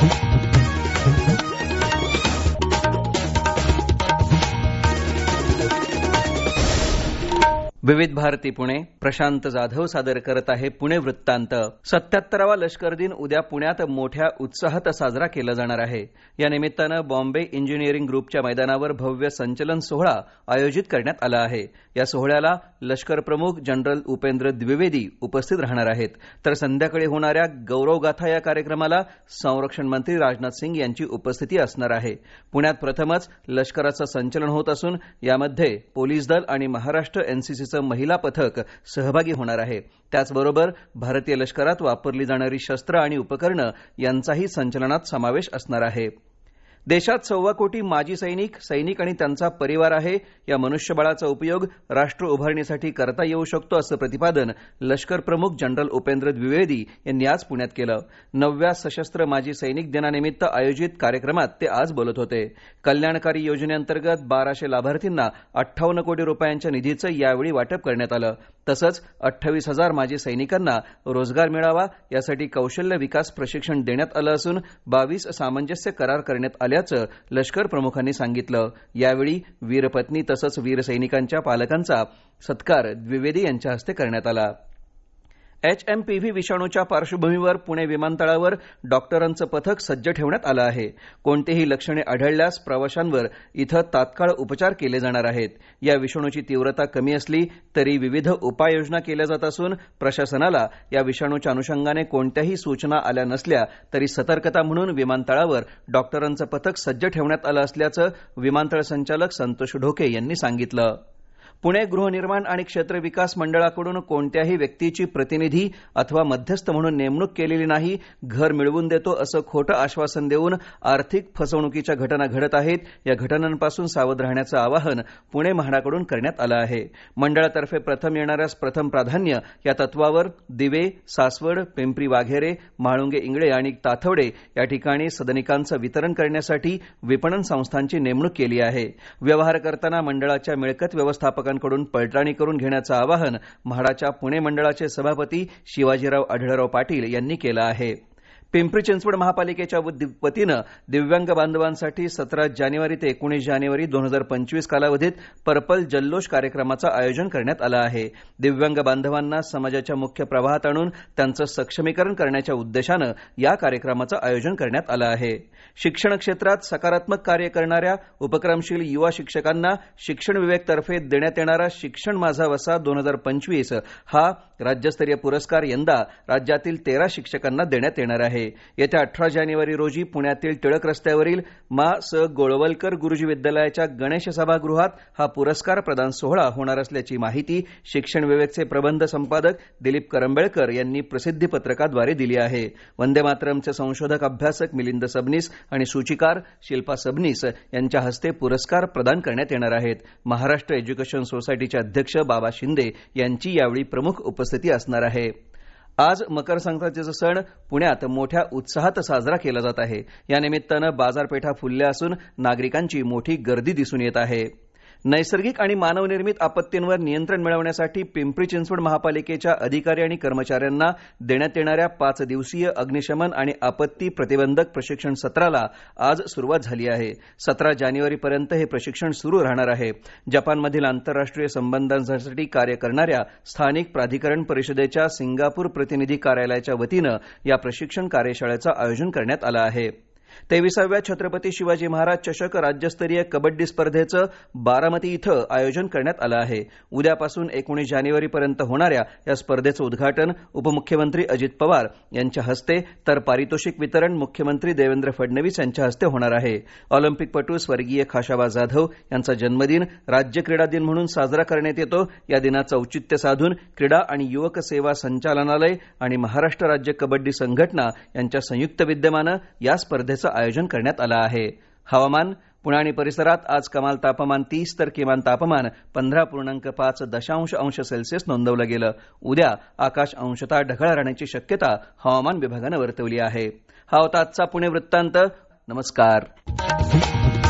विविध भारती पुणे, प्रशांत जाधव सादर करत आहे पुणे वृत्तांत. 77वा लष्कर दिन उद्या पुण्यात मोठ्या उत्साहात साजरा केला जाणार आहे. या निमित्तानं बॉम्बे इंजिनिअरिंग ग्रुपच्या मैदानावर भव्य संचलन सोहळा आयोजित करण्यात आला आहे. या सोहळ्याला लष्कर प्रमुख जनरल उपेंद्र द्विवेदी उपस्थित राहणार आहेत. तर संध्याकाळी होणाऱ्या गौरवगाथा या कार्यक्रमाला संरक्षण मंत्री राजनाथ सिंग यांची उपस्थिती असणार आहे. पुण्यात प्रथमच लष्कराचं संचलन होत असून यामध्ये पोलीस दल आणि महाराष्ट्र एनसीसीचं महिला पथक सहभागी होणार आहे. त्याचबरोबर भारतीय लष्करात वापरली जाणारी शस्त्र आणि उपकरणं यांचाही संचलनात समावेश असणार आहे. देशात 1.25 कोटी माजी सैनिक आणि त्यांचा परिवार आहे. या मनुष्यबळाचा उपयोग राष्ट्र उभारणीसाठी करता येऊ शकतो असं प्रतिपादन लष्कर प्रमुख जनरल उपेंद्र द्विवेदी यांनी आज पुण्यात केलं. 9व्या सशस्त्र माजी सैनिक दिनानिमित्त आयोजित कार्यक्रमात ते आज बोलत होते. कल्याणकारी योजनेअंतर्गत 1200 लाभार्थींना 58 कोटी रुपयांच्या निधीचं यावेळी वाटप करण्यात आलं. तसंच 28,000 माजी सैनिकांना रोजगार मिळावा यासाठी कौशल्य विकास प्रशिक्षण देण्यात आलं असून 22 सामंजस्य करार करण्यात आल्याचं लष्कर प्रमुखांनी सांगितलं. यावेळी वीरपत्नी तसंच वीर सैनिकांच्या पालकांचा सत्कार द्विवेदी यांच्या हस्ते करण्यात आला. HMPV विषाणूच्या पार्श्वभूमीवर पुणे विमानतळावर डॉक्टरांचं पथक सज्ज ठेवण्यात आलं आहे. कोणतीही लक्षणे आढळल्यास प्रवाशांवर इथं तात्काळ उपचार केले जाणार आहेत. या विषाणूची तीव्रता कमी असली तरी विविध उपाययोजना केल्या जात असून प्रशासनाला या विषाणूच्या अनुषंगाने कोणत्याही सूचना आल्या नसल्या तरी सतर्कता म्हणून विमानतळावर डॉक्टरांचं पथक सज्ज ठेवण्यात आलं असल्याचं विमानतळ संचालक संतोष ढोके यांनी सांगितलं. पुणे गृहनिर्माण आणि क्षेत्र विकास मंडळाकडून कोणत्याही व्यक्तीची प्रतिनिधी अथवा मध्यस्थ म्हणून नेमणूक केलेली नाही. घर मिळवून देतो असं खोटं आश्वासन देऊन आर्थिक फसवणुकीच्या घटना घडत आहेत. या घटनांपासून सावध राहण्याचं आवाहन पुणे म्हाडाकडून करण्यात आलं आहे. मंडळातर्फे प्रथम येणाऱ्यास प्रथम प्राधान्य या तत्वावर दिवे, सासवड, पिंपरी वाघेरे, म्हाळुंगे इंगळे आणि ताथवडे या ठिकाणी सदनिकांचं वितरण करण्यासाठी विपणन संस्थांची नेमणूक केली आहे. व्यवहार करताना मंडळाच्या मिळकत व्यवस्थापकांकडून पडताळणी करून घेण्याचं आवाहन म्हाडाच्या पुणे मंडळाचे सभापती शिवाजीराव आढळराव पाटील यांनी केलं आहे. पिंपरी चिंचवड महापालिकेच्या वतीनं दिव्यांग बांधवांसाठी 17 जानेवारी ते 19 जानेवारी 2025 कालावधीत पर्पल जल्लोष कार्यक्रमाचं आयोजन करण्यात आलं आहे. दिव्यांग बांधवांना समाजाच्या मुख्य प्रवाहात आणून त्यांचं सक्षमीकरण करण्याच्या उद्देशानं या कार्यक्रमाचं आयोजन करण्यात आलं आहे. शिक्षण क्षेत्रात सकारात्मक कार्य करणाऱ्या उपक्रमशील युवा शिक्षकांना शिक्षण विवेक तर्फे देण्यात येणारा शिक्षण माझा वसा 2025 हा राज्यस्तरीय पुरस्कार यंदा राज्यातील 13 शिक्षकांना देण्यात येणार आहे. येत्या 18 जानेवारी रोजी पुण्यातील टिळक रस्त्यावरील मा. स. गोळवलकर गुरुजी विद्यालयाच्या गणेश सभागृहात हा पुरस्कार प्रदान सोहळा होणार असल्याची माहिती शिक्षण विवेकचे प्रबंध संपादक दिलीप करंबेळकर यांनी प्रसिद्धी पत्रकाद्वारे दिली आहे. वंदे मातरमचे संशोधक अभ्यासक मिलिंद सबनीस आणि सूचिकार शिल्पा सबनीस यांच्या हस्ते पुरस्कार प्रदान करण्यात येणार आहेत. महाराष्ट्र एज्युकेशन सोसायटीचे अध्यक्ष बाबा शिंदे यांची यावेळी प्रमुख उपस्थिती असणार आहे. आज मकर संक्रांतीचा सण पुण्यात मोठ्या उत्साहात साजरा केला जात आहे. या निमित्तानं बाजारपेठा फुलल्या असून नागरिकांची मोठी गर्दी दिसून येत आहे. नैसर्गिक आणि मानवनिर्मित आपत्तींवर नियंत्रण मिळवण्यासाठी पिंपरी चिंचवड महापालिकेच्या अधिकारी आणि कर्मचाऱ्यांना देण्यात येणाऱ्या 5 दिवसीय अग्निशमन आणि आपत्ती प्रतिबंधक प्रशिक्षण सत्राला आज सुरुवात झाली आहे. 17 जानेवारीपर्यंत हे प्रशिक्षण सुरू राहणार आहे. जपानमधील आंतरराष्ट्रीय संबंधांसाठी कार्य करणाऱ्या स्थानिक प्राधिकरण परिषदेच्या सिंगापूर प्रतिनिधी कार्यालयाच्या वतीनं या प्रशिक्षण कार्यशाळेचं आयोजन करण्यात आलं आहे. 23व्या छत्रपती शिवाजी महाराज चषक राज्यस्तरीय कबड्डी स्पर्धेचं बारामती इथं आयोजन करण्यात आलं आहे. उद्यापासून 19 जानेवारीपर्यंत होणाऱ्या या स्पर्धेचं उद्घाटन उपमुख्यमंत्री अजित पवार यांच्या हस्ते तर पारितोषिक वितरण मुख्यमंत्री देवेंद्र फडणवीस यांच्या हस्ते होणार आहे. ऑलिम्पिकपटू स्वर्गीय खाशाबा जाधव यांचा जन्मदिन राज्य क्रीडा दिन म्हणून साजरा करण्यात येतो. या दिनाचं औचित्य साधून क्रीडा आणि युवक सेवा संचालनालय आणि महाराष्ट्र राज्य कबड्डी संघटना यांच्या संयुक्त विद्यमानं या स्पर्धेचं आयोजन करण्यात आलं आहे. हवामान. पुणे आणि परिसरात आज कमाल तापमान 30 तर किमान तापमान 15.5 अंश सेल्सिअस नोंदवलं गेलं. उद्या आकाश अंशतः ढगाळ राहण्याची शक्यता हवामान विभागानं वर्तवली आहे. हा होता आजचा पुणे वृत्तांत. नमस्कार.